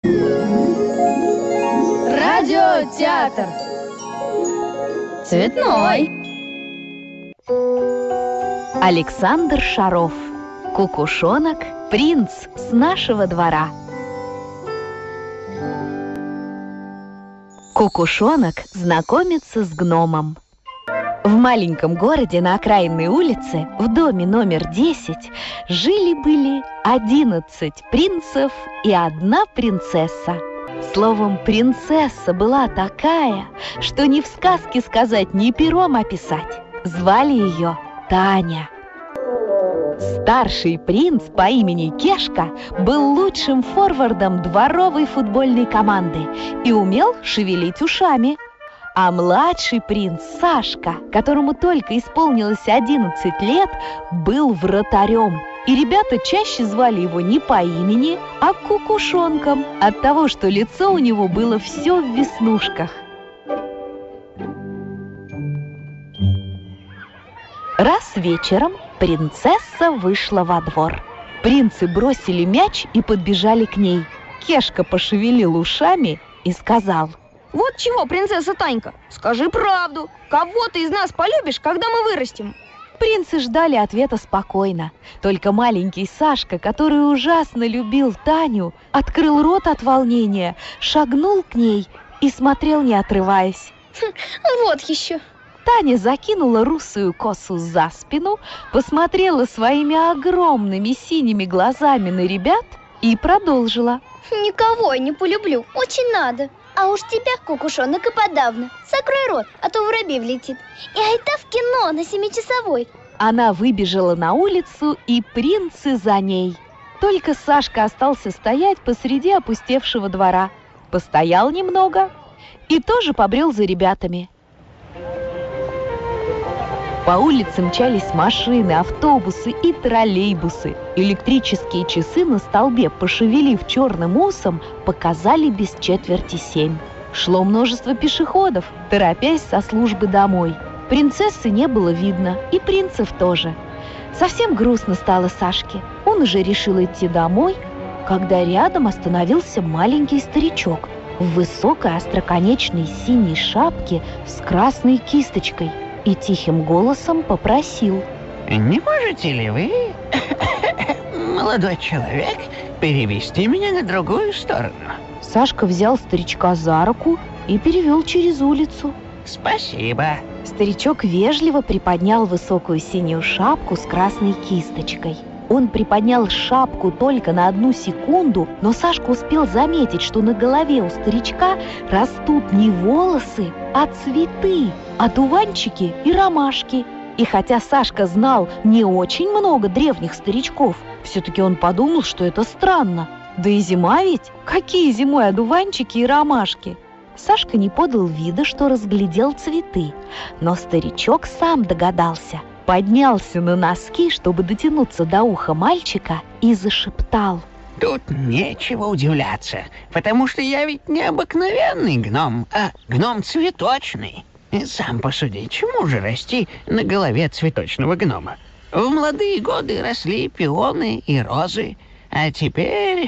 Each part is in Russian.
Радиотеатр. Цветной. Александр Шаров. Кукушонок, принц с нашего двора. Кукушонок знакомится с гномом. В маленьком городе на окраинной улице, в доме номер 10, жили-были 11 принцев и одна принцесса. Словом, принцесса была такая, что ни в сказке сказать, ни пером описать. Звали ее Таня. Старший принц по имени Кешка был лучшим форвардом дворовой футбольной команды и умел шевелить ушами. А младший принц Сашка, которому только исполнилось 11 лет, был вратарем. И ребята чаще звали его не по имени, а Кукушонком, от того, что лицо у него было все в веснушках. Раз вечером принцесса вышла во двор. Принцы бросили мяч и подбежали к ней. Кешка пошевелил ушами и сказал: Вот чего, принцесса Танька, скажи правду. Кого ты из нас полюбишь, когда мы вырастем? Принцы ждали ответа спокойно. Только маленький Сашка, который ужасно любил Таню, открыл рот от волнения, шагнул к ней и смотрел, не отрываясь. Вот еще. Таня закинула русую косу за спину, посмотрела своими огромными синими глазами на ребят и продолжила: Никого я не полюблю, очень надо. А уж тебя, Кукушонок, и подавно. Закрой рот, а то воробей влетит. И айда в кино на 7-часовой. Она выбежала на улицу, и принцы за ней. Только Сашка остался стоять посреди опустевшего двора. Постоял немного и тоже побрел за ребятами. По улице мчались машины, автобусы и троллейбусы. Электрические часы на столбе, пошевелив черным усом, показали без 6:45. Шло множество пешеходов, торопясь со службы домой. Принцессы не было видно, и принцев тоже. Совсем грустно стало Сашке. Он уже решил идти домой, когда рядом остановился маленький старичок в высокой остроконечной синей шапке с красной кисточкой и тихим голосом попросил: «Не можете ли вы, молодой человек, перевести меня на другую сторону?» Сашка взял старичка за руку и перевел через улицу. «Спасибо». Старичок вежливо приподнял высокую синюю шапку с красной кисточкой. Он приподнял шапку только на 1 секунду, но Сашка успел заметить, что на голове у старичка растут не волосы, а цветы, одуванчики и ромашки. И хотя Сашка знал не очень много древних старичков, все-таки он подумал, что это странно. Да и зима ведь? Какие зимой одуванчики и ромашки? Сашка не подал вида, что разглядел цветы, но старичок сам догадался. Поднялся на носки, чтобы дотянуться до уха мальчика, и зашептал: «Тут нечего удивляться, потому что я ведь не обыкновенный гном, а гном цветочный. Сам посуди, чему же расти на голове цветочного гнома? В молодые годы росли пионы и розы, а теперь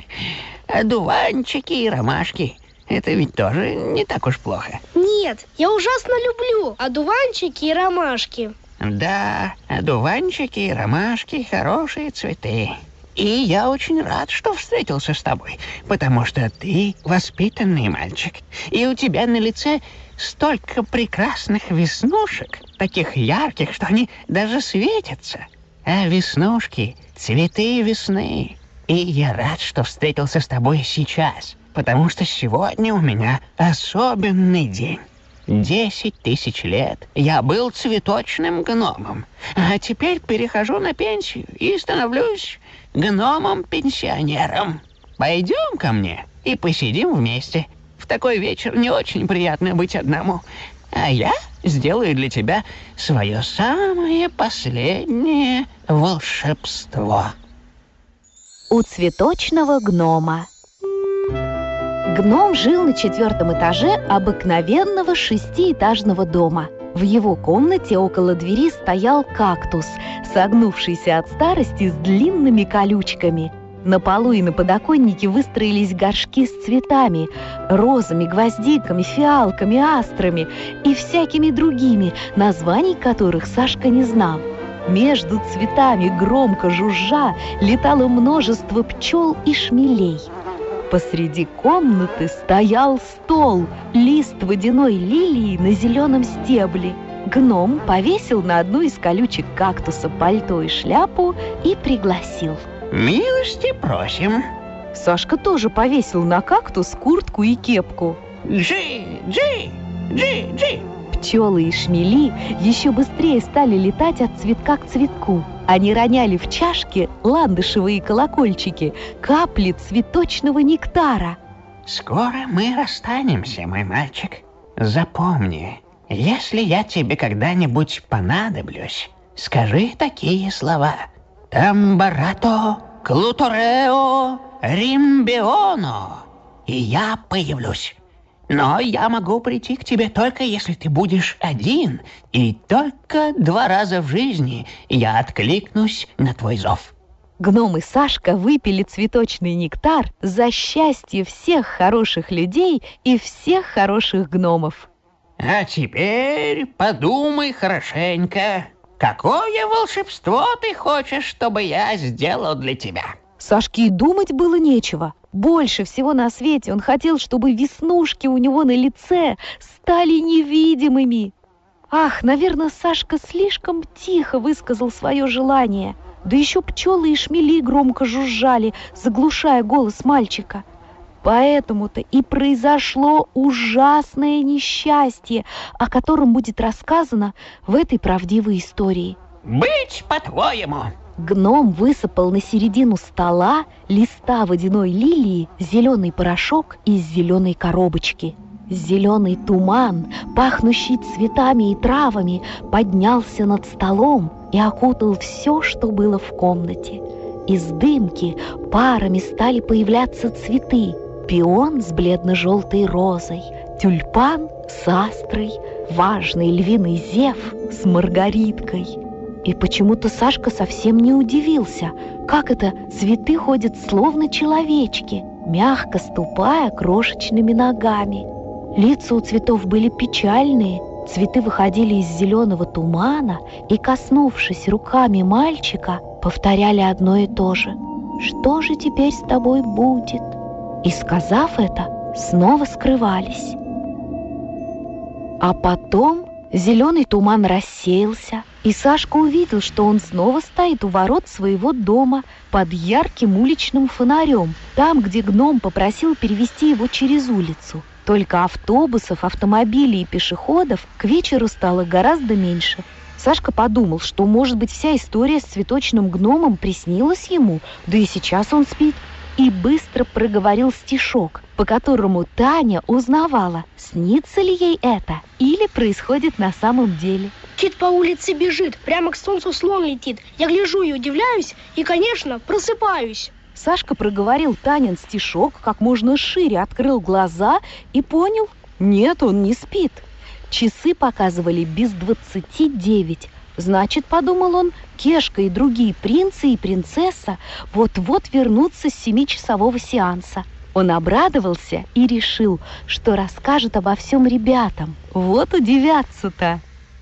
одуванчики и ромашки. Это ведь тоже не так уж плохо». Нет, я ужасно люблю одуванчики и ромашки. Да, одуванчики и ромашки – хорошие цветы. И я очень рад, что встретился с тобой, потому что ты воспитанный мальчик, и у тебя на лице столько прекрасных веснушек, таких ярких, что они даже светятся. А веснушки – цветы весны. И я рад, что встретился с тобой сейчас, потому что сегодня у меня особенный день. 10 000 лет я был цветочным гномом, а теперь перехожу на пенсию и становлюсь гномом-пенсионером. Пойдем ко мне и посидим вместе. В такой вечер не очень приятно быть одному, а я сделаю для тебя свое самое последнее волшебство». У цветочного гнома. Гном жил на 4-м этаже обыкновенного 6-этажного дома. В его комнате около двери стоял кактус, согнувшийся от старости с длинными колючками. На полу и на подоконнике выстроились горшки с цветами, розами, гвоздиками, фиалками, астрами и всякими другими, названий которых Сашка не знал. Между цветами, громко жужжа, летало множество пчел и шмелей. Посреди комнаты стоял стол, лист водяной лилии на зеленом стебле. Гном повесил на одну из колючек кактуса пальто и шляпу и пригласил. Милости просим. Сашка тоже повесил на кактус куртку и кепку. Джи. Пчелы и шмели еще быстрее стали летать от цветка к цветку. Они роняли в чашке ландышевые колокольчики, капли цветочного нектара. Скоро мы расстанемся, мой мальчик. Запомни, если я тебе когда-нибудь понадоблюсь, скажи такие слова. Тамбарато, клуторео, римбионо. И я появлюсь. Но я могу прийти к тебе только если ты будешь один, и только 2 раза в жизни я откликнусь на твой зов. Гном и Сашка выпили цветочный нектар за счастье всех хороших людей и всех хороших гномов. А теперь подумай хорошенько, какое волшебство ты хочешь, чтобы я сделал для тебя? Сашке и думать было нечего. Больше всего на свете он хотел, чтобы веснушки у него на лице стали невидимыми. Ах, наверное, Сашка слишком тихо высказал свое желание. Да еще пчелы и шмели громко жужжали, заглушая голос мальчика. Поэтому-то и произошло ужасное несчастье, о котором будет рассказано в этой правдивой истории. Быть по-твоему. Гном высыпал на середину стола листа водяной лилии, зеленый порошок из зеленой коробочки. Зеленый туман, пахнущий цветами и травами, поднялся над столом и окутал все, что было в комнате. Из дымки парами стали появляться цветы. Пион с бледно-желтой розой, тюльпан с астрой, важный львиный зев с маргариткой. И почему-то Сашка совсем не удивился, как это цветы ходят словно человечки, мягко ступая крошечными ногами. Лица у цветов были печальные, цветы выходили из зеленого тумана и, коснувшись руками мальчика, повторяли одно и то же: «Что же теперь с тобой будет?» И, сказав это, снова скрывались. А потом зеленый туман рассеялся, и Сашка увидел, что он снова стоит у ворот своего дома под ярким уличным фонарем, там, где гном попросил перевести его через улицу. Только автобусов, автомобилей и пешеходов к вечеру стало гораздо меньше. Сашка подумал, что, может быть, вся история с цветочным гномом приснилась ему, да и сейчас он спит, и быстро проговорил стишок, по которому Таня узнавала, снится ли ей это или происходит на самом деле. Кит по улице бежит, прямо к солнцу слон летит. Я гляжу и удивляюсь, и, конечно, просыпаюсь. Sашка проговорил Танин стишок, как можно шире открыл глаза и понял, нет, он не спит. Часы показывали без 29. Значит, подумал он, Кешка и другие принцы и принцесса вот-вот вернутся с 7-часового сеанса. Он обрадовался и решил, что расскажет обо всем ребятам. Вот удивятся-то.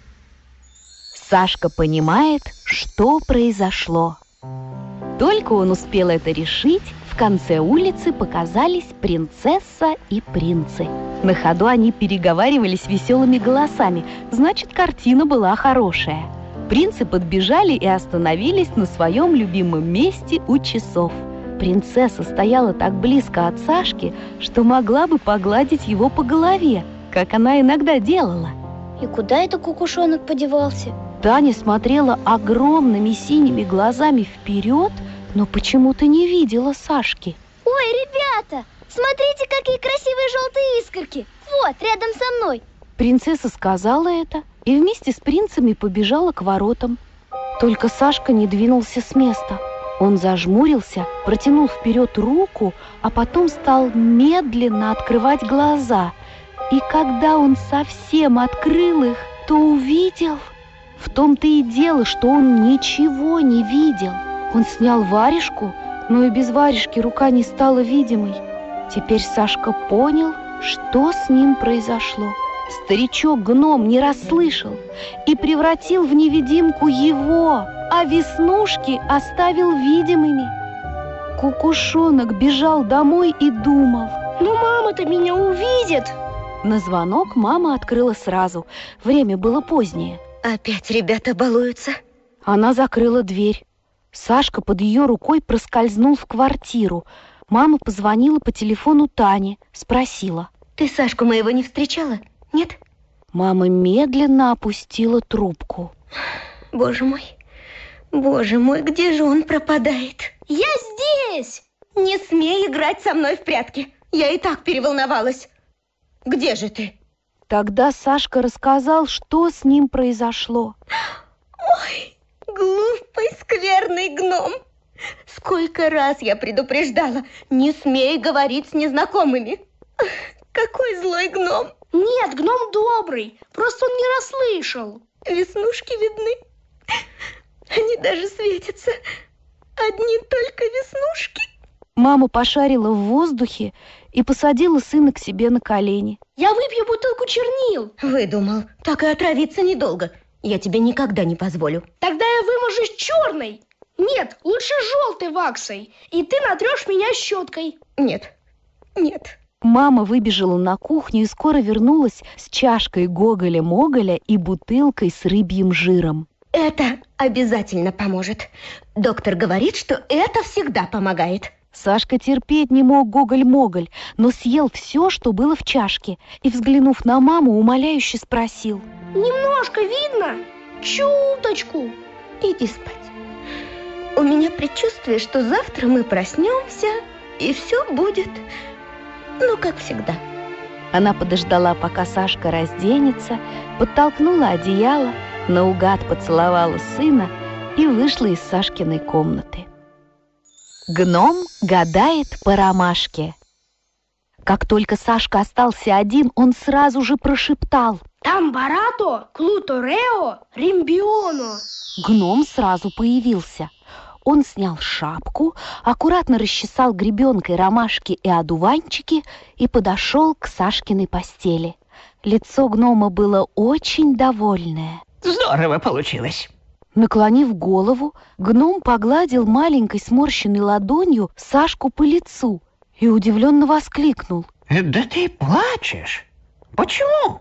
Сашка понимает, что произошло. Только он успел это решить, в конце улицы показались принцесса и принцы. На ходу они переговаривались веселыми голосами, значит, картина была хорошая. Принцы подбежали и остановились на своем любимом месте у часов. Принцесса стояла так близко от Сашки, что могла бы погладить его по голове, как она иногда делала. И куда это кукушонок подевался? Таня смотрела огромными синими глазами вперед, но почему-то не видела Сашки. Ой, ребята, смотрите, какие красивые желтые искорки. Вот, рядом со мной. Принцесса сказала это и вместе с принцами побежала к воротам. Только Сашка не двинулся с места. Он зажмурился, протянул вперед руку, а потом стал медленно открывать глаза. И когда он совсем открыл их, то увидел... В том-то и дело, что он ничего не видел. Он снял варежку, Но и без варежки рука не стала видимой. Теперь Сашка понял, что с ним произошло. Старичок-гном не расслышал и превратил в невидимку его, а веснушки оставил видимыми. Кукушонок бежал домой и думал: Ну мама-то меня увидит. На звонок мама открыла сразу. Время было позднее. Опять ребята балуются. Она закрыла дверь. Сашка под ее рукой проскользнул в квартиру. Мама позвонила по телефону Тане, спросила: Ты Сашку моего не встречала? Нет? Мама медленно опустила трубку. Боже мой, где же он пропадает? Я здесь! Не смей играть со мной в прятки. Я и так переволновалась. Где же ты? Тогда Сашка рассказал, что с ним произошло. Ой, глупый, скверный гном. Сколько раз я предупреждала, не смей говорить с незнакомыми. Какой злой гном. Нет, гном добрый. Просто он не расслышал. Веснушки видны. Они даже светятся. Одни только веснушки. Мама пошарила в воздухе и посадила сына к себе на колени. Я выпью бутылку чернил. Выдумал. Так и отравиться недолго. Я тебе никогда не позволю. Тогда я выможусь черной. Нет, лучше желтой ваксой. И ты натрешь меня щеткой. Нет. Мама выбежала на кухню и скоро вернулась с чашкой гоголя-моголя и бутылкой с рыбьим жиром. Это обязательно поможет. Доктор говорит, что это всегда помогает. Сашка терпеть не мог гоголь-моголь, но съел все, что было в чашке, и, взглянув на маму, умоляюще спросил: Немножко видно? Чуточку. Иди спать. У меня предчувствие, что завтра мы проснемся, и все будет, как всегда. Она подождала, пока Сашка разденется, подтолкнула одеяло, наугад поцеловала сына и вышла из Сашкиной комнаты. Гном гадает по ромашке. Как только Сашка остался один, он сразу же прошептал: Тамбарато, клуторео, римбионо. Гном сразу появился. Он снял шапку, аккуратно расчесал гребенкой ромашки и одуванчики и подошел к Сашкиной постели. Лицо гнома было очень довольное. Здорово получилось. Наклонив голову, гном погладил маленькой сморщенной ладонью Сашку по лицу и удивленно воскликнул: Да ты плачешь. Почему?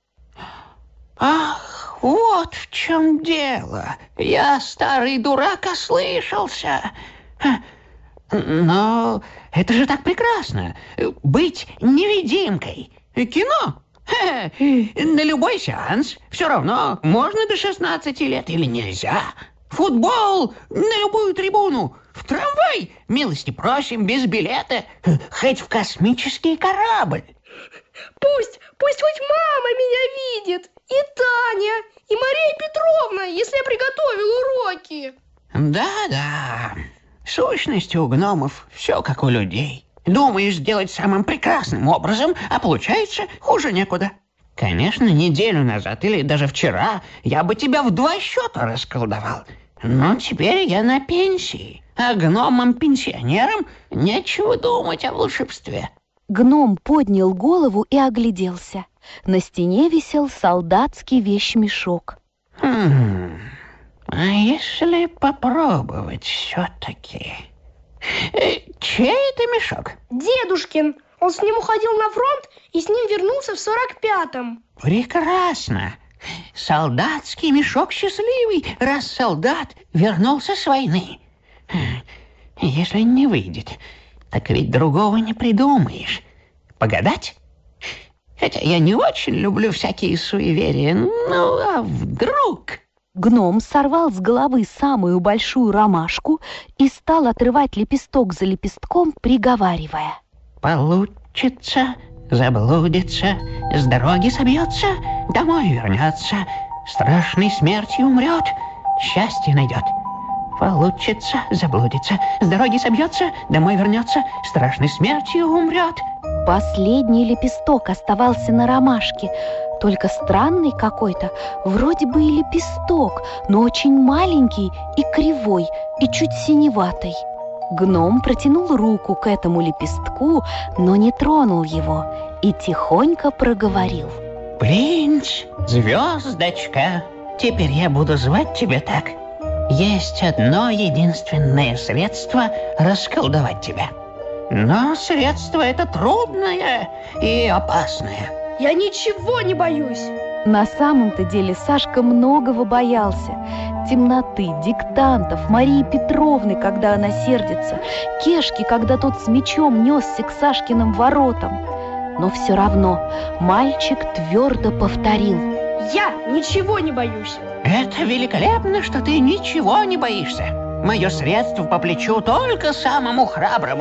Ах, вот в чем дело. Я, старый дурак, ослышался. Но это же так прекрасно. Быть невидимкой. Кино. На любой сеанс. Все равно, можно до 16 лет или нельзя. Футбол на любую трибуну. В трамвай, милости просим, без билета. Хоть в космический корабль. Пусть хоть мама меня видит. И Таня, и Мария Петровна, если я приготовил уроки. Да. В сущности, у гномов все как у людей. Думаешь сделать самым прекрасным образом, а получается хуже некуда. Конечно, неделю назад или даже вчера я бы тебя в 2 счета расколдовал. Но теперь я на пенсии, а гномам-пенсионерам нечего думать о волшебстве. Гном поднял голову и огляделся. На стене висел солдатский вещмешок. А если попробовать все-таки? Чей это мешок? Дедушкин. Он с ним уходил на фронт и с ним вернулся в 45-м. Прекрасно. Солдатский мешок счастливый, раз солдат вернулся с войны. Если не выйдет, так ведь другого не придумаешь. Погадать? Хотя я не очень люблю всякие суеверия. А вдруг... Гном сорвал с головы самую большую ромашку и стал отрывать лепесток за лепестком, приговаривая: Получится, заблудится, с дороги собьется, домой вернется, страшной смертью умрет, счастье найдет. Получится, заблудится, с дороги собьется, домой вернется, страшной смертью умрет. Последний лепесток оставался на ромашке, только странный какой-то, вроде бы и лепесток, но очень маленький и кривой, и чуть синеватый. Гном протянул руку к этому лепестку, но не тронул его и тихонько проговорил. Принц, звездочка, теперь я буду звать тебя так. Есть одно единственное средство расколдовать тебя. Но средство это трудное и опасное. Я ничего не боюсь. На самом-то деле Сашка многого боялся. Темноты, диктантов, Марии Петровны, когда она сердится, Кешки, когда тот с мечом несся к Сашкиным воротам. Но все равно мальчик твердо повторил. Я ничего не боюсь. Это великолепно, что ты ничего не боишься. Мое средство по плечу только самому храброму.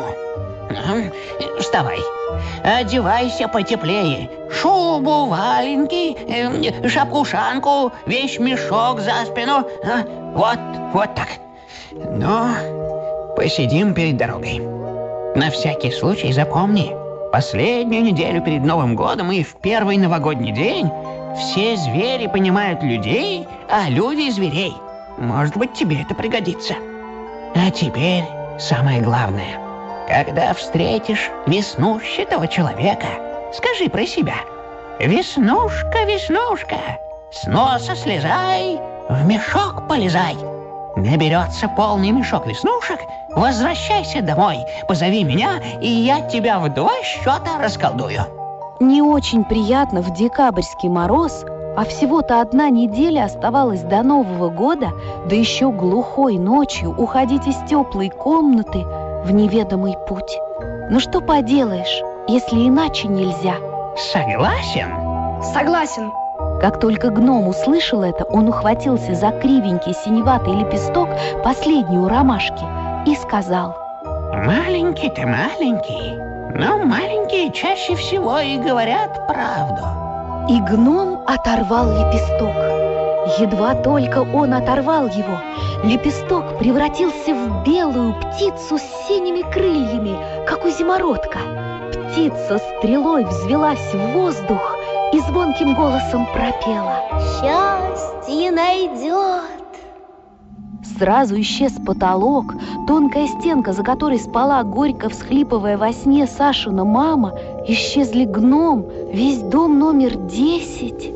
Вставай, одевайся потеплее. Шубу, валенки, шапку-ушанку, вещмешок за спину. Вот так. Ну, посидим перед дорогой. На всякий случай запомни, последнюю неделю перед Новым годом и в первый новогодний день все звери понимают людей, а люди зверей. Может быть, тебе это пригодится. А теперь самое главное. Когда встретишь веснушчатого человека, скажи про себя. Веснушка, веснушка, с носа слезай, в мешок полезай. Наберется полный мешок веснушек, возвращайся домой, позови меня, и я тебя в 2 счета расколдую. Не очень приятно в декабрьский мороз, а всего-то 1 неделя оставалась до Нового года, да еще глухой ночью уходить из теплой комнаты в неведомый путь. Ну что поделаешь, если иначе нельзя? Согласен? Согласен. Как только гном услышал это, он ухватился за кривенький синеватый лепесток, последний у ромашки, и сказал: Маленький ты маленький, но маленькие чаще всего и говорят правду. И гном оторвал лепесток. Едва только он оторвал его, лепесток превратился в белую птицу с синими крыльями, как у зимородка. Птица стрелой взвелась в воздух и звонким голосом пропела: Счастье найдет. Сразу исчез потолок, тонкая стенка, за которой спала, горько всхлипывая во сне, Сашина мама, исчезли гном, весь дом номер 10.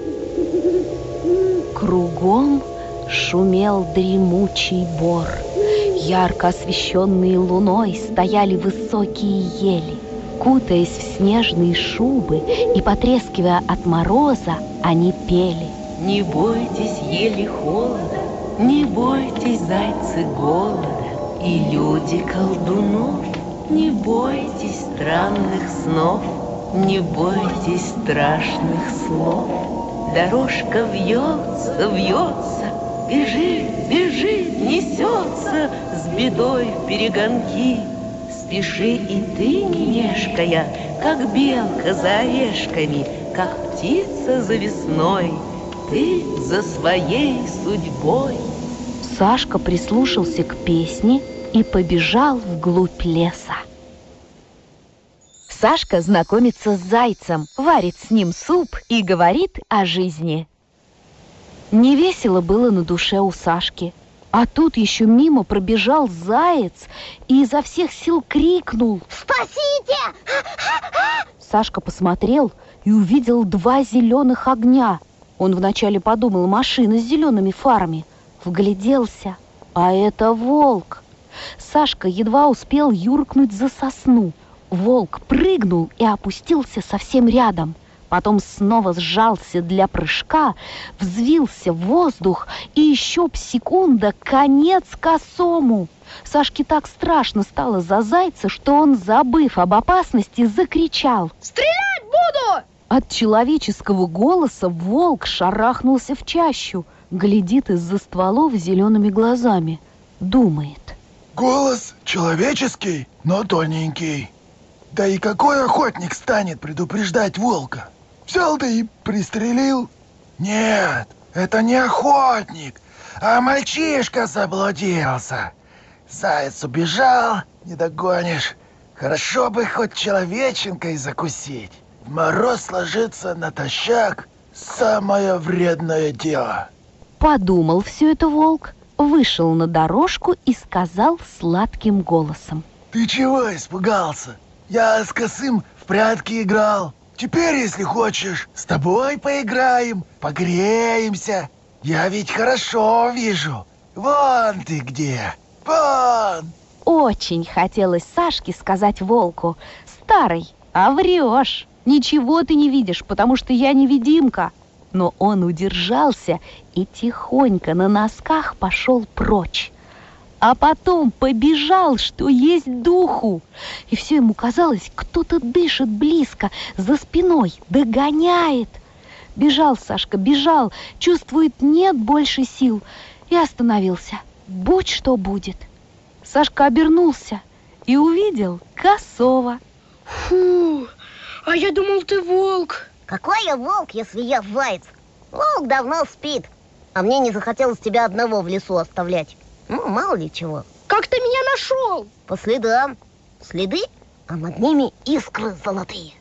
Кругом шумел дремучий бор. Ярко освещенные луной стояли высокие ели. Кутаясь в снежные шубы и потрескивая от мороза, они пели: Не бойтесь ели холода, не бойтесь зайцы голода и люди колдунов, не бойтесь странных снов, не бойтесь страшных слов. Дорожка вьется, вьется, бежит, бежит, несется с бедой вперегонки. Спеши и ты, не мешкая, как белка за орешками, как птица за весной, ты за своей судьбой. Сашка прислушался к песне и побежал вглубь леса. Сашка знакомится с зайцем, варит с ним суп и говорит о жизни. Невесело было на душе у Сашки. А тут еще мимо пробежал заяц и изо всех сил крикнул: Спасите! Сашка посмотрел и увидел 2 зеленых огня. Он вначале подумал: машина с зелеными фарами. Вгляделся, а это волк. Сашка едва успел юркнуть за сосну. Волк прыгнул и опустился совсем рядом. Потом снова сжался для прыжка, взвился в воздух, и еще б секунда, конец косому. Сашке так страшно стало за зайца, что он, забыв об опасности, закричал: Стрелять буду! От человеческого голоса волк шарахнулся в чащу, глядит из-за стволов зелеными глазами, думает: Голос человеческий, но тоненький. Да и какой охотник станет предупреждать волка? Взял да и пристрелил? Нет, это не охотник, а мальчишка заблудился. Заяц убежал, не догонишь. Хорошо бы хоть человеченкой закусить. В мороз ложиться натощак — самое вредное дело. Подумал все это волк, вышел на дорожку и сказал сладким голосом: Ты чего испугался? Я с Косым в прятки играл. Теперь, если хочешь, с тобой поиграем, погреемся. Я ведь хорошо вижу. Вон ты где, вон. Очень хотелось Сашке сказать волку: «Старый, а врешь, ничего ты не видишь, потому что я невидимка». Но он удержался и тихонько на носках пошел прочь. А потом побежал, что есть духу. И все ему казалось, кто-то дышит близко, за спиной, догоняет. Бежал Сашка, бежал, чувствует, нет больше сил, и остановился. Будь что будет. Сашка обернулся и увидел Косого. Фу, а я думал, ты волк. Какой я волк, если я заяц? Волк давно спит, а мне не захотелось тебя одного в лесу оставлять. Ну, мало ли чего. Как ты меня нашел? По следам. Следы, а над ними искры золотые.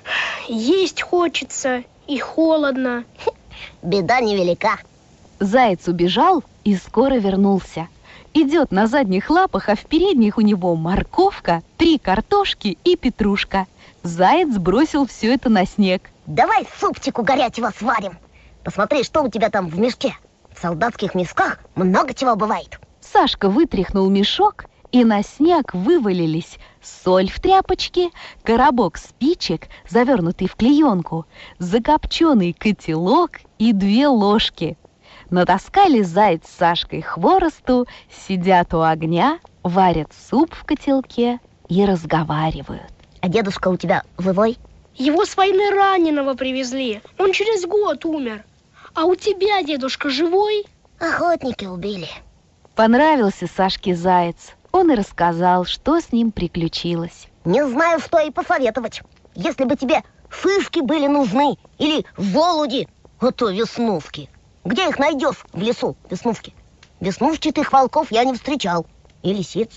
Есть хочется и холодно. Беда невелика. Заяц убежал и скоро вернулся. Идет на задних лапах, а в передних у него морковка, 3 картошки и петрушка. Заяц бросил все это на снег. Давай супчику горячего сварим. Посмотри, что у тебя там в мешке. В солдатских мешках много чего бывает. Сашка вытряхнул мешок, и на снег вывалились соль в тряпочке, коробок спичек, завернутый в клеенку, закопченный котелок и 2 ложки. Натаскали Заяц с Сашкой хворосту, сидят у огня, варят суп в котелке и разговаривают. А дедушка у тебя живой? Его с войны раненого привезли. Он через год умер. А у тебя дедушка живой? Охотники убили. Понравился Сашке Заяц. Он и рассказал, что с ним приключилось. Не знаю, что и посоветовать. Если бы тебе шишки были нужны или желуди, а то веснушки. Где их найдешь в лесу, веснушки? Веснушчатых волков я не встречал. И лисиц.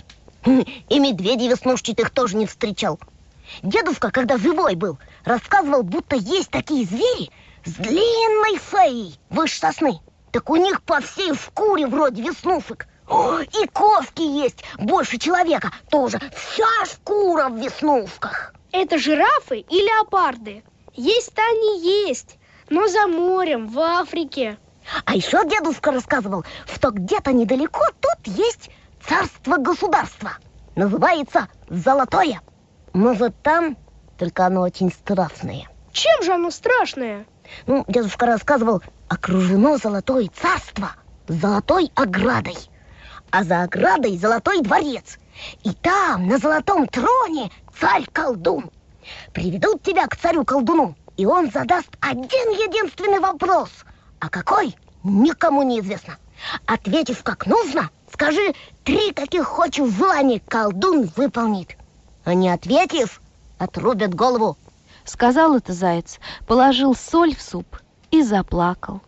И медведей веснушчатых тоже не встречал. Дедушка, когда живой был, рассказывал, будто есть такие звери с длинной шеей выше сосны. Так у них по всей шкуре вроде веснушек. И ковки есть больше человека. Тоже вся шкура в веснушках. Это жирафы и леопарды? Есть-то они есть, но за морем, в Африке. А еще дедушка рассказывал, что где-то недалеко тут есть царство-государство. Называется Золотое. Может, там, только оно очень страшное. Чем же оно страшное? Ну, дедушка рассказывал, окружено Золотое царство золотой оградой. А за оградой золотой дворец. И там, на золотом троне, царь-колдун. Приведут тебя к царю-колдуну, и он задаст один единственный вопрос. А какой? Никому не известно. Ответив как нужно, скажи 3 каких хочешь желания, колдун выполнит. А не ответив, отрубят голову. Сказал это Заяц, положил соль в суп и заплакал.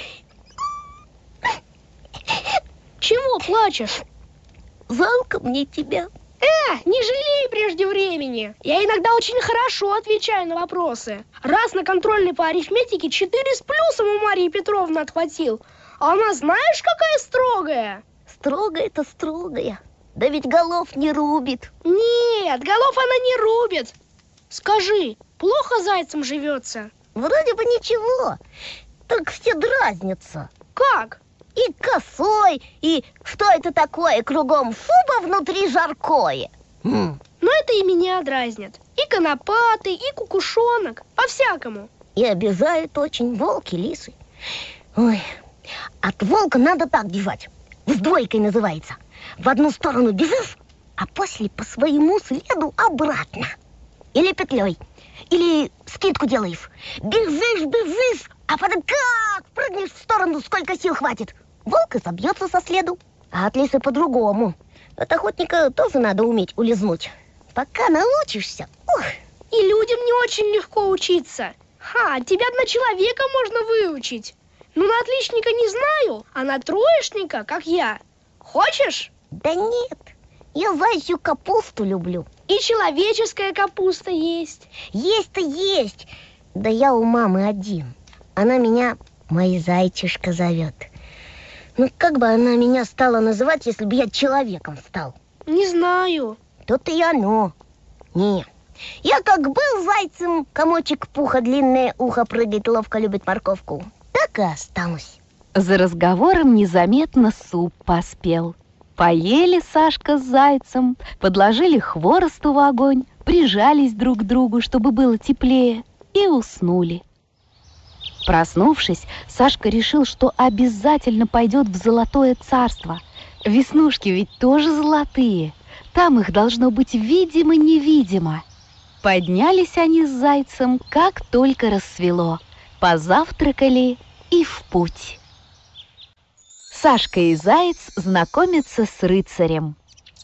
Чего плачешь? Жалко мне тебя. Не жалей прежде времени. Я иногда очень хорошо отвечаю на вопросы. Раз на контрольной по арифметике 4 с плюсом у Марии Петровны отхватил. А она знаешь, какая строгая? Строгая-то строгая. Да ведь голов не рубит. Нет, голов она не рубит. Скажи, плохо зайцам живется? Вроде бы ничего. Только все дразнятся. Как? И косой, и что это такое, кругом шуба, внутри жаркое. Но это и меня дразнят. И конопатый, и кукушонок, по-всякому. И обижают очень волки, лисы. Ой, от волка надо так бежать. С двойкой называется. В одну сторону бежишь, а после по своему следу обратно. Или петлей, или скидку делаешь. Бежишь, а потом как прыгнешь в сторону, сколько сил хватит. Волк и собьется со следу. А от лисы по-другому. От охотника тоже надо уметь улизнуть. Пока научишься. Ух. И людям не очень легко учиться. Тебя на человека можно выучить. Ну, на отличника не знаю, а на троечника, как я. Хочешь? Да нет, я зайчью капусту люблю. И человеческая капуста есть. Есть-то есть. Да я у мамы один. Она меня мой зайчишка зовет. Ну, как бы она меня стала называть, если бы я человеком стал? Не знаю. То-то и оно. Не, я как был зайцем, комочек пуха, длинное ухо, прыгает, ловко любит морковку, так и останусь. За разговором незаметно суп поспел. Поели Сашка с зайцем, подложили хворосту в огонь, прижались друг к другу, чтобы было теплее, и уснули. Проснувшись, Сашка решил, что обязательно пойдет в Золотое Царство. Веснушки ведь тоже золотые. Там их должно быть видимо-невидимо. Поднялись они с зайцем, как только рассвело. Позавтракали и в путь. Сашка и заяц знакомятся с рыцарем.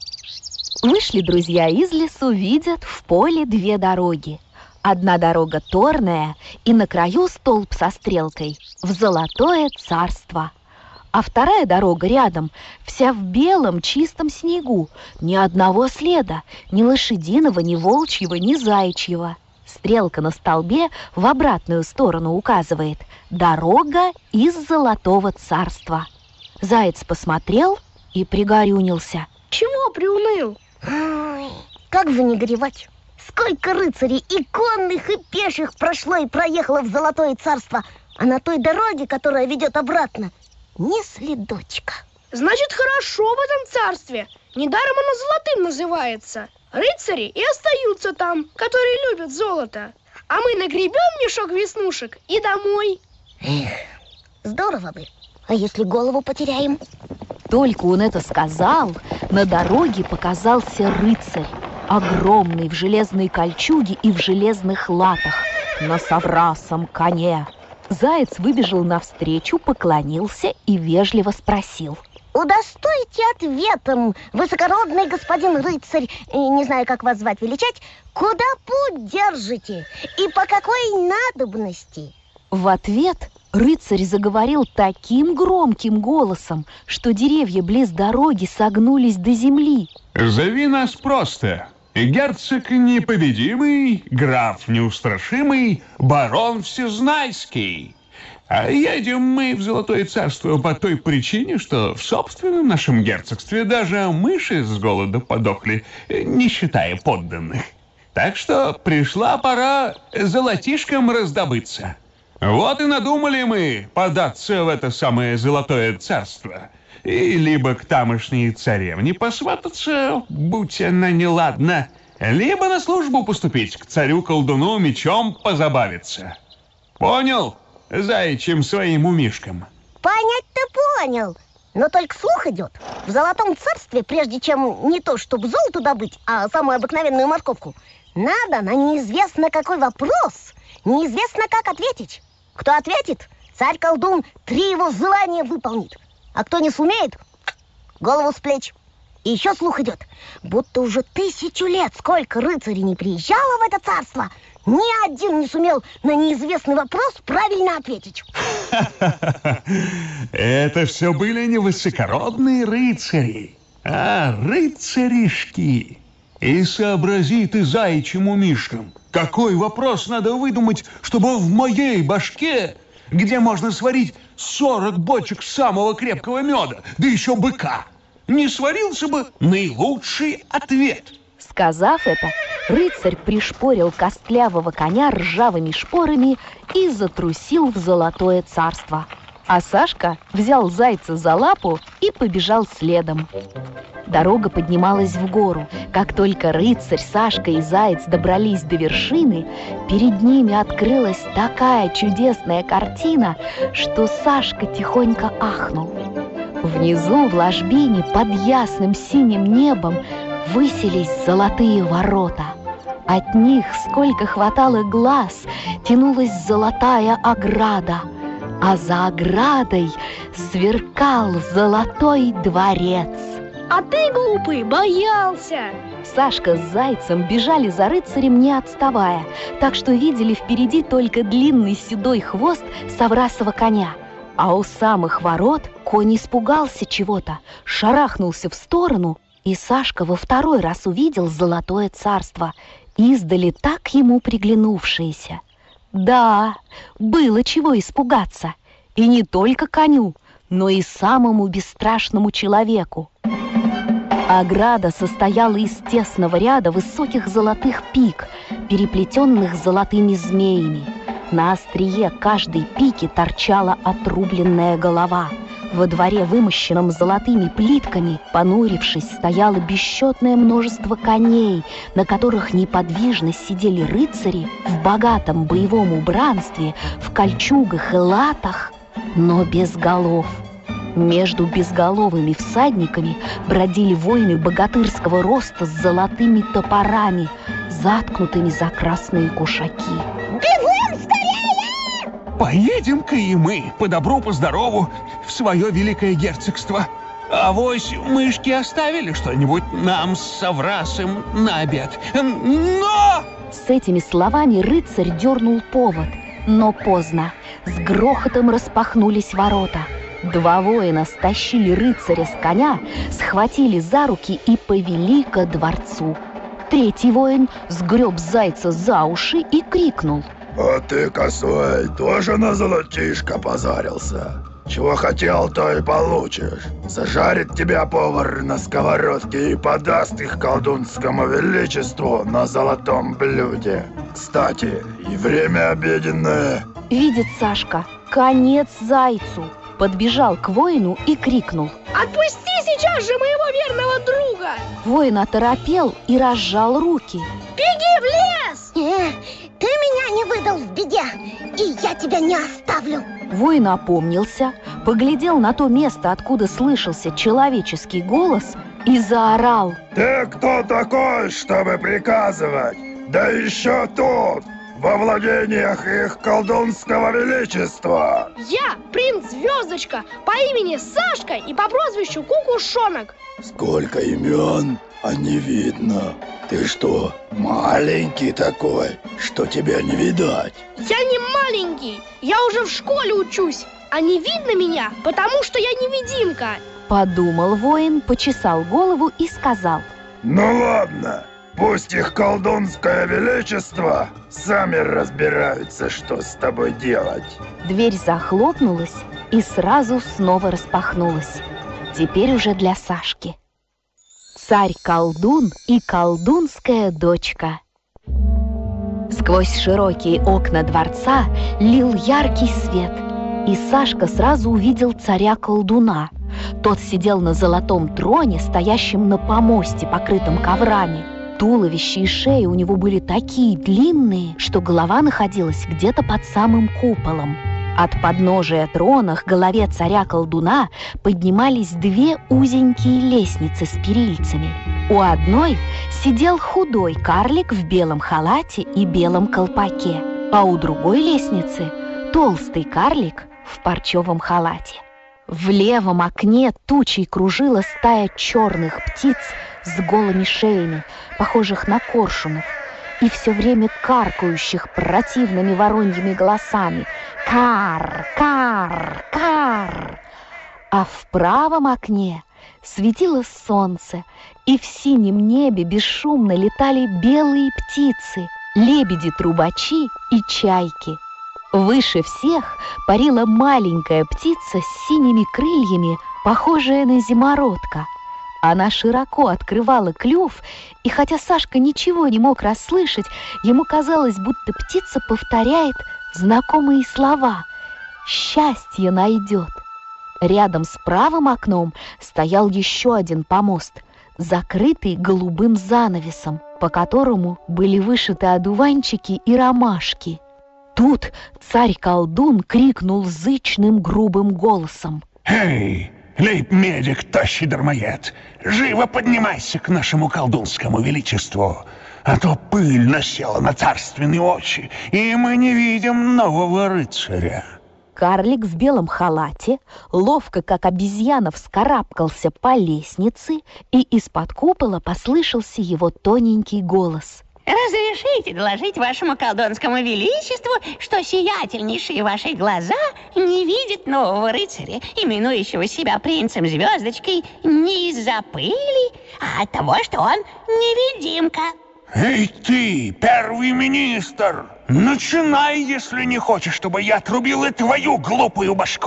Вышли друзья из лесу, видят в поле две дороги. Одна дорога торная, и на краю столб со стрелкой в Золотое Царство. А вторая дорога рядом, вся в белом чистом снегу, ни одного следа, ни лошадиного, ни волчьего, ни заячьего. Стрелка на столбе в обратную сторону указывает: дорога из Золотого Царства. Заяц посмотрел и пригорюнился. Чего приуныл? Ой, как же не горевать? Сколько рыцарей и конных, и пеших прошло и проехало в Золотое Царство, а на той дороге, которая ведет обратно, ни следочка. Значит, хорошо в этом царстве. Недаром оно золотым называется. Рыцари и остаются там, которые любят золото. А мы нагребем мешок веснушек и домой. Эх, здорово бы. А если голову потеряем? Только он это сказал, на дороге показался рыцарь. Огромный, в железной кольчуге и в железных латах, на соврасом коне. Заяц выбежал навстречу, поклонился и вежливо спросил: удостойте ответом, высокородный господин рыцарь, не знаю, как вас звать, величать, куда путь держите и по какой надобности? В ответ рыцарь заговорил таким громким голосом, что деревья близ дороги согнулись до земли. Зови нас просто. Герцог непобедимый, граф неустрашимый, барон всезнайский. А едем мы в Золотое Царство по той причине, что в собственном нашем герцогстве даже мыши с голоду подохли, не считая подданных. Так что пришла пора золотишком раздобыться. Вот и надумали мы податься в это самое Золотое Царство. И либо к тамошней царевне посвататься, будь она неладна, либо на службу поступить, к царю-колдуну мечом позабавиться. Понял, заячьим своим умишкам? Понять-то понял, но только слух идет. В Золотом Царстве, прежде чем не то чтобы золото добыть, а самую обыкновенную морковку, надо на неизвестно какой вопрос, неизвестно как ответить. Кто ответит, царь-колдун 3 его желания выполнит. А кто не сумеет, голову с плеч. И еще слух идет, будто уже 1000 лет, сколько рыцарей не приезжало в это царство, ни один не сумел на неизвестный вопрос правильно ответить. Это все были не высокородные рыцари, а рыцаришки. И сообрази ты заячьим умишкам, какой вопрос надо выдумать, чтобы в моей башке, где можно сварить 40 бочек самого крепкого меда, да еще быка, не сварился бы наилучший ответ. Сказав это, рыцарь пришпорил костлявого коня ржавыми шпорами и затрусил в Золотое Царство. А Сашка взял зайца за лапу и побежал следом. Дорога поднималась в гору. Как только рыцарь, Сашка и заяц добрались до вершины, перед ними открылась такая чудесная картина, что Сашка тихонько ахнул. Внизу, в ложбине, под ясным синим небом, высились золотые ворота. От них, сколько хватало глаз, тянулась золотая ограда, а за оградой сверкал золотой дворец. А ты, глупый, боялся. Сашка с зайцем бежали за рыцарем, не отставая, так что видели впереди только длинный седой хвост соврасого коня. А у самых ворот конь испугался чего-то, шарахнулся в сторону, и Сашка во второй раз увидел Золотое Царство, издали так ему приглянувшееся. Да, было чего испугаться, и не только коню, но и самому бесстрашному человеку. Ограда состояла из тесного ряда высоких золотых пик, переплетенных золотыми змеями. На острие каждой пики торчала отрубленная голова. Во дворе, вымощенном золотыми плитками, понурившись, стояло бесчетное множество коней, на которых неподвижно сидели рыцари в богатом боевом убранстве, в кольчугах и латах, но без голов. Между безголовыми всадниками бродили воины богатырского роста с золотыми топорами, заткнутыми за красные кушаки. Бегом скорее! Поедем-ка и мы, по добру, по здорову, в свое великое герцогство. Авось мышки оставили что-нибудь нам с Саврасом на обед. Но! С этими словами рыцарь дернул повод, но поздно. С грохотом распахнулись ворота. Два воина стащили рыцаря с коня, схватили за руки и повели ко дворцу. Третий воин сгреб зайца за уши и крикнул: «А ты, косой, тоже на золотишко позарился? Чего хотел, то и получишь. Зажарит тебя повар на сковородке и подаст их колдунскому величеству на золотом блюде. Кстати, и время обеденное». Видит Сашка: конец зайцу. Подбежал к воину и крикнул: Отпусти сейчас же моего верного друга! Воин оторопел и разжал руки. Беги в лес! Ты меня не выдал в беде, и я тебя не оставлю. Воин опомнился, поглядел на то место, откуда слышался человеческий голос, и заорал: «Ты кто такой, чтобы приказывать? Да еще тут, во владениях их колдунского величества!» Я принц Звездочка по имени Сашка и по прозвищу Кукушонок. «Сколько имен, а не видно. Ты что, маленький такой, что тебя не видать?» Я не маленький, я уже в школе учусь, а не видно меня, потому что я невидимка. Подумал воин, почесал голову и сказал: «Ну ладно, пусть их колдунское величество сами разбираются, что с тобой делать». Дверь захлопнулась и сразу снова распахнулась. Теперь уже для Сашки. Царь-колдун и колдунская дочка. Сквозь широкие окна дворца лил яркий свет, и Сашка сразу увидел царя-колдуна. Тот сидел на золотом троне, стоящем на помосте, покрытом коврами. Туловище и шея у него были такие длинные, что голова находилась где-то под самым куполом. От подножия трона к голове царя-колдуна поднимались две узенькие лестницы с перильцами. У одной сидел худой карлик в белом халате и белом колпаке, а у другой лестницы толстый карлик в парчевом халате. В левом окне тучей кружила стая черных птиц с голыми шеями, похожих на коршунов, и все время каркающих противными вороньими голосами: «Кар! Кар! Кар!». А в правом окне светило солнце, и в синем небе бесшумно летали белые птицы, лебеди-трубачи и чайки. Выше всех парила маленькая птица с синими крыльями, похожая на зимородка. Она широко открывала клюв, и хотя Сашка ничего не мог расслышать, ему казалось, будто птица повторяет знакомые слова: «Счастье найдет». Рядом с правым окном стоял еще один помост, закрытый голубым занавесом, по которому были вышиты одуванчики и ромашки. Тут царь-колдун крикнул зычным грубым голосом: «Эй, лейб-медик тощий дармоед, живо поднимайся к нашему колдунскому величеству, а то пыль насела на царственные очи, и мы не видим нового рыцаря». Карлик в белом халате ловко, как обезьяна, вскарабкался по лестнице, и из-под купола послышался его тоненький голос: «Разрешите доложить вашему колдунскому величеству, что сиятельнейшие ваши глаза не видят нового рыцаря, именующего себя принцем Звездочкой, не из-за пыли, а от того, что он невидимка». «Эй ты, первый министр, начинай, если не хочешь, чтобы я отрубил и твою глупую башку».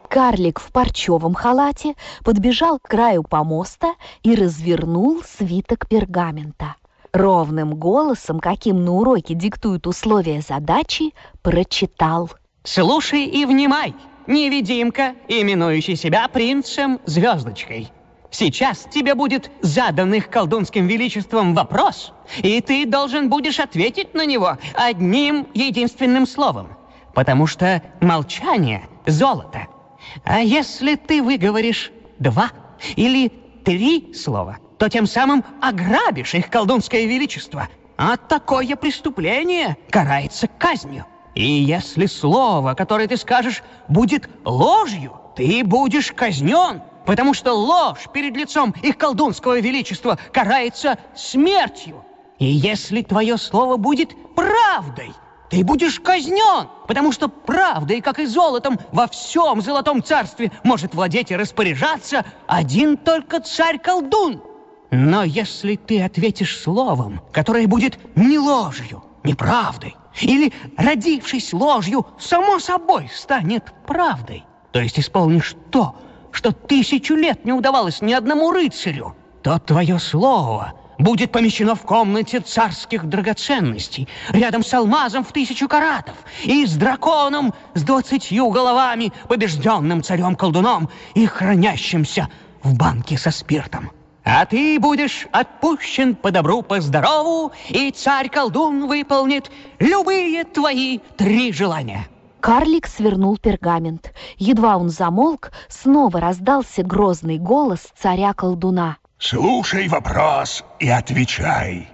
Карлик в парчевом халате подбежал к краю помоста и развернул свиток пергамента. Ровным голосом, каким на уроке диктуют условия задачи, прочитал. Слушай и внимай, невидимка, именующий себя принцем Звездочкой. Сейчас тебе будет задан их колдунским величеством вопрос, и ты должен будешь ответить на него одним единственным словом, потому что молчание – золото. А если ты выговоришь 2 или 3 слова, то тем самым ограбишь их колдунское величество, а такое преступление карается казнью. И если слово, которое ты скажешь, будет ложью, ты будешь казнен, потому что ложь перед лицом их колдунского величества карается смертью. И если твое слово будет правдой, ты будешь казнен, потому что правдой, как и золотом, во всем золотом царстве может владеть и распоряжаться один только царь-колдун. Но если ты ответишь словом, которое будет не ложью, не правдой, или, родившись ложью, само собой станет правдой, то есть исполнишь то, что 1000 лет не удавалось ни одному рыцарю, то твое слово будет помещено в комнате царских драгоценностей, рядом с алмазом в 1000 каратов и с драконом с 20 головами, побежденным царем-колдуном и хранящимся в банке со спиртом. А ты будешь отпущен по добру, по здорову, и царь-колдун выполнит любые твои 3 желания. Карлик свернул пергамент. Едва он замолк, снова раздался грозный голос царя-колдуна. Слушай вопрос и отвечай.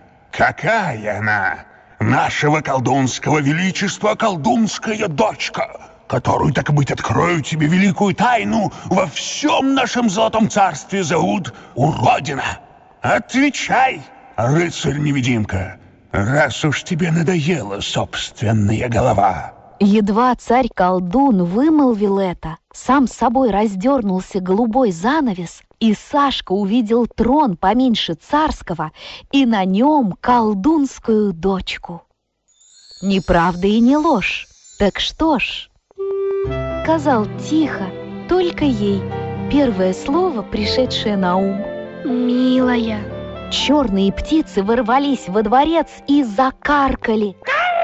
Какая она, нашего колдунского величества, колдунская дочка, которую, так быть, открою тебе великую тайну, во всем нашем золотом царстве зовут Уродина? Отвечай, рыцарь-невидимка, раз уж тебе надоела собственная голова. Едва царь-колдун вымолвил это, сам собой раздернулся голубой занавес, и Сашка увидел трон поменьше царского, и на нем колдунскую дочку. Ни правда и ни ложь. Так что ж, сказал тихо, только ей, первое слово, пришедшее на ум. Милая. Черные птицы ворвались во дворец и закаркали.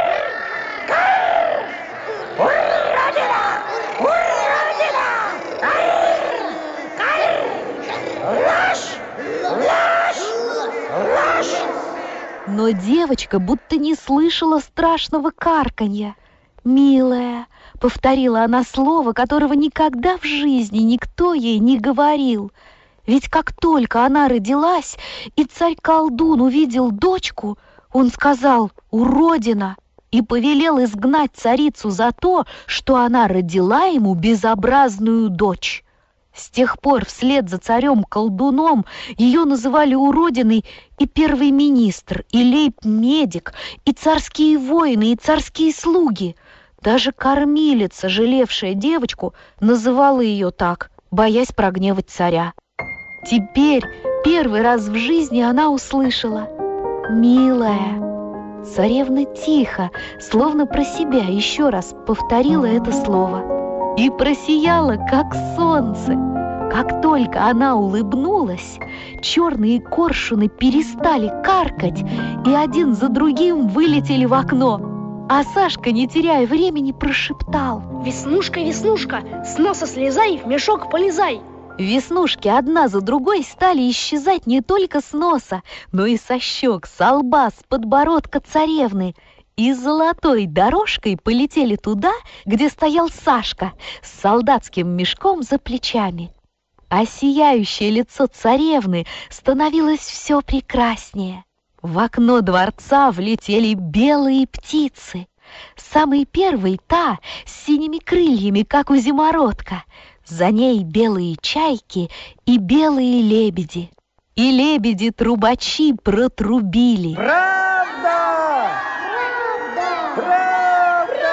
Но девочка будто не слышала страшного карканья. «Милая», — повторила она слово, которого никогда в жизни никто ей не говорил. Ведь как только она родилась, и царь-колдун увидел дочку, он сказал «уродина» и повелел изгнать царицу за то, что она родила ему безобразную дочь. С тех пор вслед за царем-колдуном ее называли уродиной и первый министр, и лейб-медик, и царские воины, и царские слуги. Даже кормилица, жалевшая девочку, называла ее так, боясь прогневать царя. Теперь первый раз в жизни она услышала «милая». Царевна тихо, словно про себя, еще раз повторила это слово и просияла, как солнце. Как только она улыбнулась, черные коршуны перестали каркать и один за другим вылетели в окно. А Сашка, не теряя времени, прошептал: «Веснушка, Веснушка, с носа слезай, в мешок полезай!» Веснушки одна за другой стали исчезать не только с носа, но и со щек, со лба, с подбородка царевны. И золотой дорожкой полетели туда, где стоял Сашка с солдатским мешком за плечами. А сияющее лицо царевны становилось все прекраснее. В окно дворца влетели белые птицы. Самой первой та с синими крыльями, как у зимородка. За ней белые чайки и белые лебеди. И лебеди-трубачи протрубили. Правда! Правда!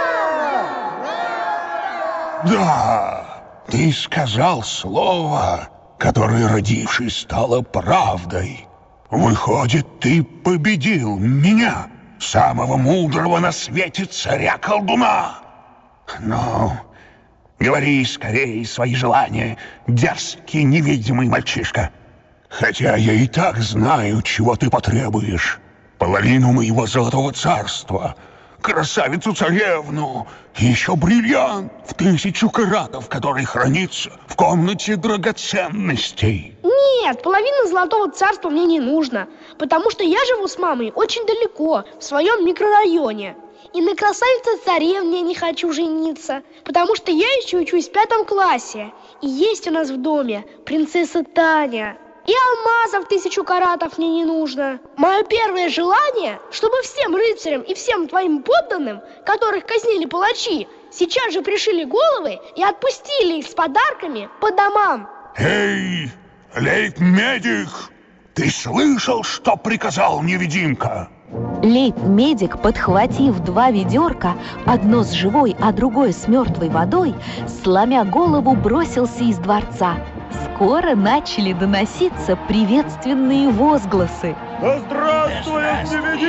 Да, ты сказал слово, которое, родившись, стало правдой. Выходит, ты победил меня, самого мудрого на свете царя-колдуна. Но Говори скорее свои желания, дерзкий невидимый мальчишка. Хотя я и так знаю, чего ты потребуешь. Половину моего золотого царства, красавицу-царевну и еще бриллиант в 1000 каратов, который хранится в комнате драгоценностей. Нет, половина золотого царства мне не нужно, потому что я живу с мамой очень далеко, в своем микрорайоне. И на красавице-царевне не хочу жениться, потому что я еще учусь в 5 классе. И есть у нас в доме принцесса Таня. И алмазов 1000 каратов мне не нужно. Мое первое желание, чтобы всем рыцарям и всем твоим подданным, которых казнили палачи, сейчас же пришили головы и отпустили их с подарками по домам. Эй, лейб-медик, ты слышал, что приказал невидимка? Лейб-медик, подхватив 2 ведерка, одно с живой, а другое с мертвой водой, сломя голову, бросился из дворца. Скоро начали доноситься приветственные возгласы. Да здравствует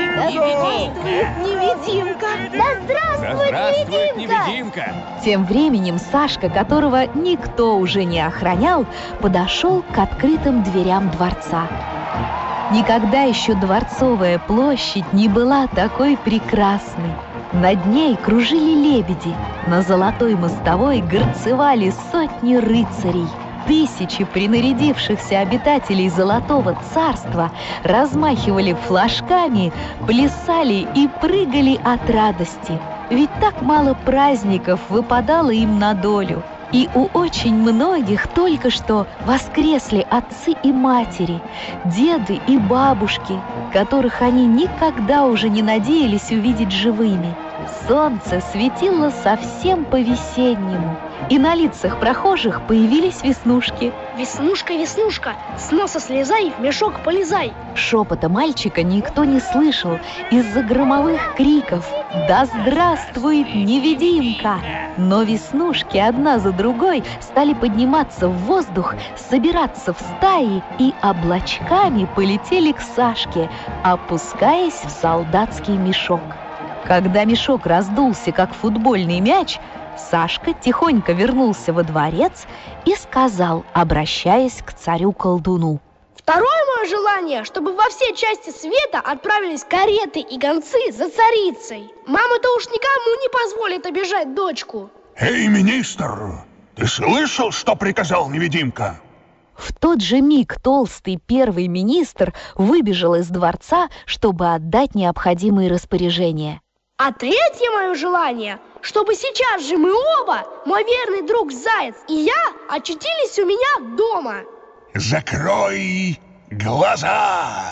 невидимка! Да здравствует невидимка! Тем временем Сашка, которого никто уже не охранял, подошел к открытым дверям дворца. Никогда еще Дворцовая площадь не была такой прекрасной. Над ней кружили лебеди, на золотой мостовой горцевали сотни рыцарей. Тысячи принарядившихся обитателей Золотого Царства размахивали флажками, плясали и прыгали от радости. Ведь так мало праздников выпадало им на долю. И у очень многих только что воскресли отцы и матери, деды и бабушки, которых они никогда уже не надеялись увидеть живыми. Солнце светило совсем по-весеннему, и на лицах прохожих появились веснушки. Веснушка, веснушка, с носа слезай, в мешок полезай. Шепота мальчика никто не слышал из-за громовых криков «Да здравствует невидимка!». Но веснушки одна за другой стали подниматься в воздух, собираться в стаи и облачками полетели к Сашке, опускаясь в солдатский мешок. Когда мешок раздулся, как футбольный мяч, Сашка тихонько вернулся во дворец и сказал, обращаясь к царю-колдуну: Второе мое желание, чтобы во все части света отправились кареты и гонцы за царицей. Мама-то уж никому не позволит обижать дочку. Эй, министр, ты слышал, что приказал невидимка? В тот же миг толстый первый министр выбежал из дворца, чтобы отдать необходимые распоряжения. А третье мое желание, чтобы сейчас же мы оба, мой верный друг Заяц и я, очутились у меня дома. Закрой глаза!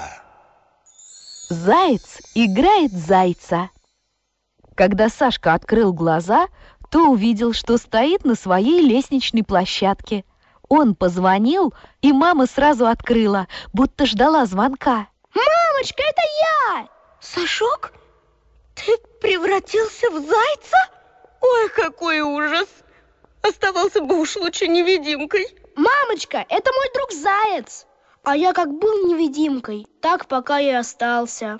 Заяц играет зайца. Когда Сашка открыл глаза, то увидел, что стоит на своей лестничной площадке. Он позвонил, и мама сразу открыла, будто ждала звонка. Мамочка, это я! Сашок, ты превратился в зайца? Ой, какой ужас! Оставался бы уж лучше невидимкой. Мамочка, это мой друг Заяц. А я как был невидимкой, так пока и остался.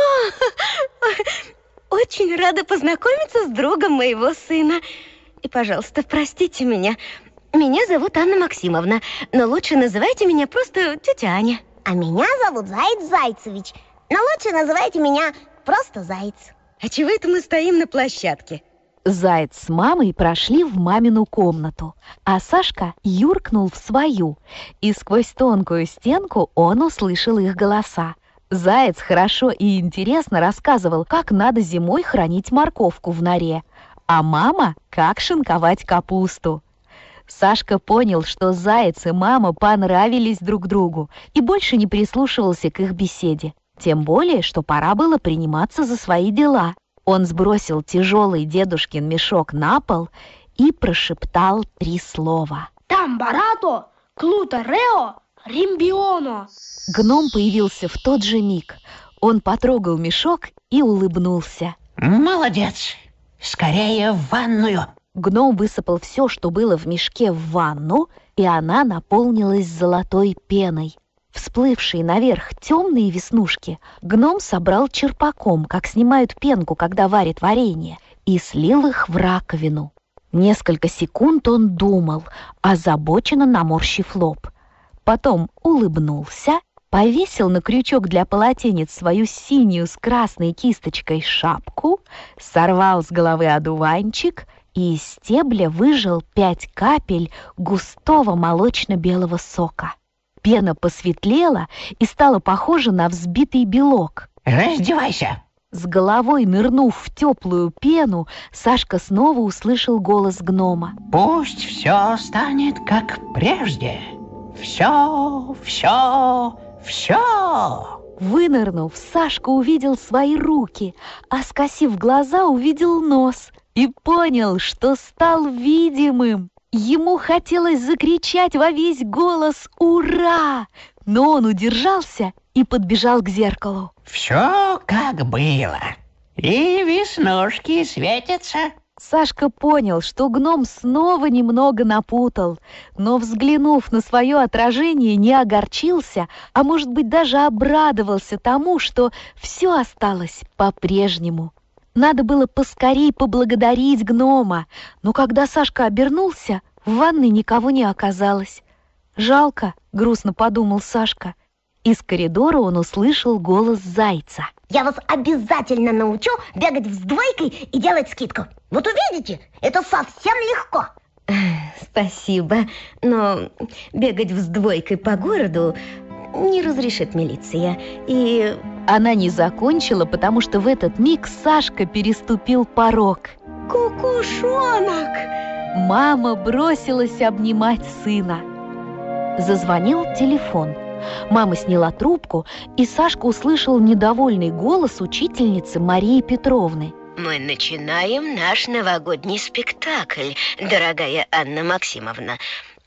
Очень рада познакомиться с другом моего сына. И, пожалуйста, простите меня. Меня зовут Анна Максимовна, но лучше называйте меня просто тетя Аня. А меня зовут Заяц Зайцевич, но лучше называйте меня просто Заяц. А чего это мы стоим на площадке? Заяц с мамой прошли в мамину комнату, а Сашка юркнул в свою, и сквозь тонкую стенку он услышал их голоса. Заяц хорошо и интересно рассказывал, как надо зимой хранить морковку в норе, а мама – как шинковать капусту. Сашка понял, что Заяц и мама понравились друг другу и больше не прислушивался к их беседе. Тем более, что пора было приниматься за свои дела. Он сбросил тяжелый дедушкин мешок на пол и прошептал 3 слова. Тамбарато, клутарео, римбионо. Гном появился в тот же миг. Он потрогал мешок и улыбнулся. Молодец! Скорее в ванную! Гном высыпал все, что было в мешке, в ванну, и она наполнилась золотой пеной. Всплывшие наверх темные веснушки гном собрал черпаком, как снимают пенку, когда варят варенье, и слил их в раковину. Несколько секунд он думал, озабоченно наморщив лоб. Потом улыбнулся, повесил на крючок для полотенец свою синюю с красной кисточкой шапку, сорвал с головы одуванчик и из стебля выжал 5 капель густого молочно-белого сока. Пена посветлела и стала похожа на взбитый белок. Раздевайся. С головой нырнув в теплую пену, Сашка снова услышал голос гнома. Пусть все станет как прежде. Все. Вынырнув, Сашка увидел свои руки, а скосив глаза, увидел нос и понял, что стал видимым. Ему хотелось закричать во весь голос «Ура!», но он удержался и подбежал к зеркалу. Все как было. И веснушки светятся. Сашка понял, что гном снова немного напутал, но, взглянув на свое отражение, не огорчился, а может быть даже обрадовался тому, что все осталось по-прежнему. Надо было поскорей поблагодарить гнома, но когда Сашка обернулся, в ванной никого не оказалось. «Жалко», — грустно подумал Сашка. Из коридора он услышал голос зайца. Я вас обязательно научу бегать с двойкой и делать скидку. Вот увидите, это совсем легко. Спасибо, но бегать с двойкой по городу не разрешит милиция. И... Она не закончила, потому что в этот миг Сашка переступил порог. Кукушонок! Мама бросилась обнимать сына. Зазвонил телефон. Мама сняла трубку, и Сашка услышал недовольный голос учительницы Марии Петровны. Мы начинаем наш новогодний спектакль, дорогая Анна Максимовна.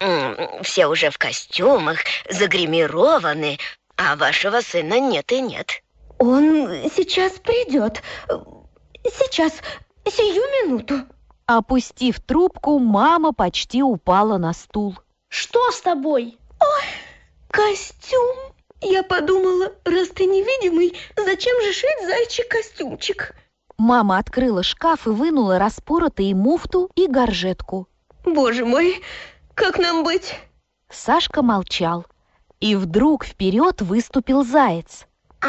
Все уже в костюмах, загримированы, а вашего сына нет и нет. Он сейчас придет. Сейчас, сию минуту. Опустив трубку, мама почти упала на стул. Что с тобой? Ой, костюм. Я подумала, раз ты невидимый, зачем же шить зайчий костюмчик? Мама открыла шкаф и вынула распоротые муфту и горжетку. Боже мой, как нам быть? Сашка молчал. И вдруг вперед выступил заяц.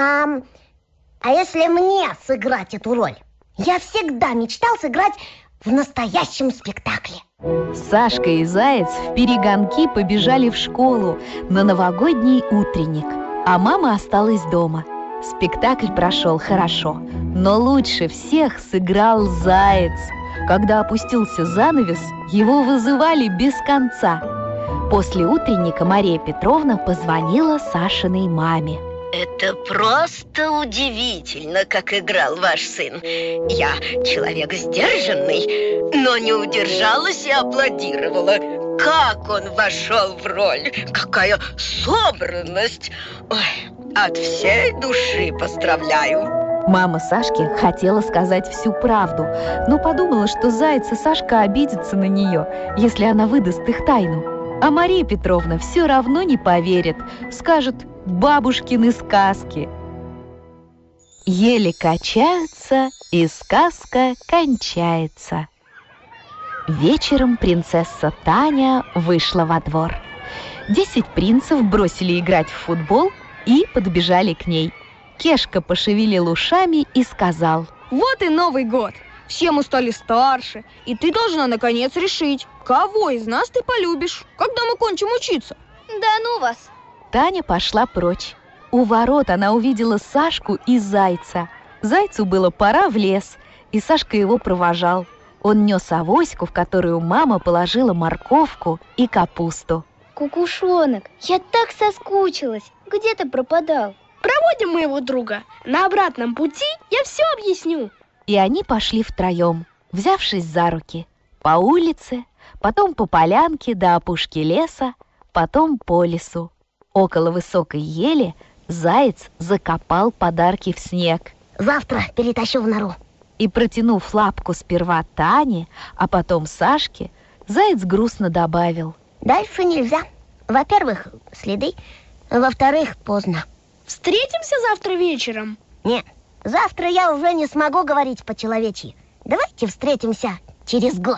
А если мне сыграть эту роль? Я всегда мечтал сыграть в настоящем спектакле. Сашка и заяц вперегонки побежали в школу на новогодний утренник, а мама осталась дома. Спектакль прошел хорошо, но лучше всех сыграл заяц. Когда опустился занавес, его вызывали без конца. После утренника Мария Петровна позвонила Сашиной маме. Это просто удивительно, как играл ваш сын. Я человек сдержанный, но не удержалась и аплодировала. Как он вошел в роль! Какая собранность! Ой, от всей души поздравляю! Мама Сашки хотела сказать всю правду, но подумала, что заяц и Сашка обидятся на нее, если она выдаст их тайну. А Мария Петровна все равно не поверит, скажет «бабушкины сказки». Еле качаются, и сказка кончается. Вечером принцесса Таня вышла во двор. 10 принцев бросили играть в футбол и подбежали к ней. Кешка пошевелил ушами и сказал: «Вот и Новый год! Все мы стали старше, и ты должна наконец решить, кого из нас ты полюбишь, когда мы кончим учиться». Да ну вас! Таня пошла прочь. У ворот она увидела Сашку и зайца. Зайцу было пора в лес, и Сашка его провожал. Он нес авоську, в которую мама положила морковку и капусту. Кукушонок, я так соскучилась. Где ты пропадал? Проводим моего друга. На обратном пути я все объясню. И они пошли втроем, взявшись за руки. По улице, потом по полянке до опушки леса, потом по лесу. Около высокой ели заяц закопал подарки в снег. Завтра перетащу в нору. И, протянув лапку сперва Тане, а потом Сашке, заяц грустно добавил: Дальше нельзя. Во-первых, следы. Во-вторых, поздно. Встретимся завтра вечером? Нет, завтра я уже не смогу говорить по-человечьи. Давайте встретимся через год.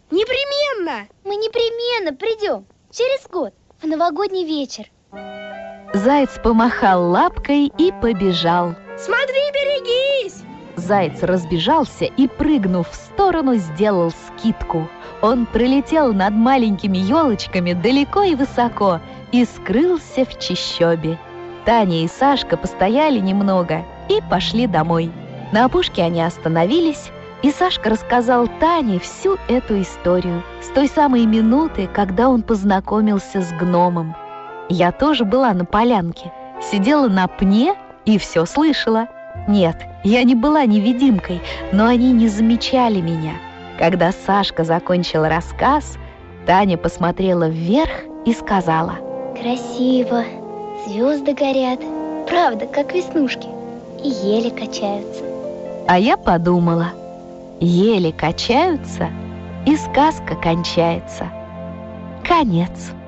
Непременно! Мы непременно придем через год, в новогодний вечер. Заяц помахал лапкой и побежал. Смотри, берегись! Заяц разбежался и, прыгнув в сторону, сделал скидку. Он пролетел над маленькими елочками далеко и высоко и скрылся в чащобе. Таня и Сашка постояли немного и пошли домой. На опушке они остановились, и Сашка рассказал Тане всю эту историю с той самой минуты, когда он познакомился с гномом. Я тоже была на полянке, сидела на пне и все слышала. Нет, я не была невидимкой, но они не замечали меня. Когда Сашка закончил рассказ, Таня посмотрела вверх и сказала: Красиво, звезды горят, правда, как веснушки, и ели качаются. А я подумала: ели качаются, и сказка кончается. Конец.